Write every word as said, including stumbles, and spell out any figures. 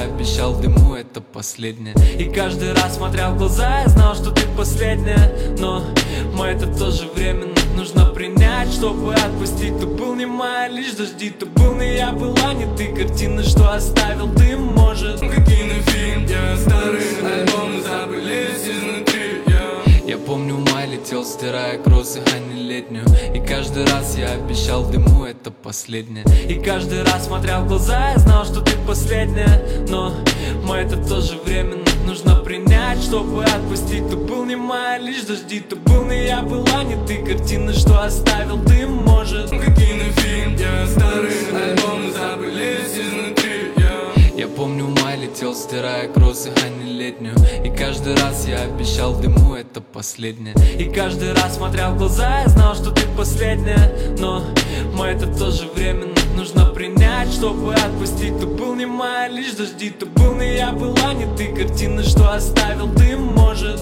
обещал дыму, это последнее. И каждый раз, смотря в глаза, я знал, что ты последняя. Но мы это тоже временно, нужно принять, чтобы отпустить. Ты был не моя, лишь дожди, ты был не я, была не ты. Картины, что оставил ты, может, как кинофильм, я старые альбомы забылись изнутри. Я помню, май летел, стирая кроссы, а не летнюю. И каждый раз я обещал дыму, это последнее. И каждый раз, смотря в глаза, я знал, что ты последняя. Но мы это тоже временно, нужно принять, чтобы отпустить. Ты был не моя, лишь дожди, ты был не я, была не ты. Картины, что оставил ты, может, как кинофильм, я старые альбомы забылись изнутри. Я помню, май летел, стирая кроссы, а не летнюю. И каждый раз я обещал дыму, это последнее. И каждый раз, смотря в глаза, я знал, что ты последняя. Но мы это тоже временно, нужно принять, чтобы отпустить. Ты был не моя, лишь дожди, ты был не я, была не ты. Картины, что оставил ты, может,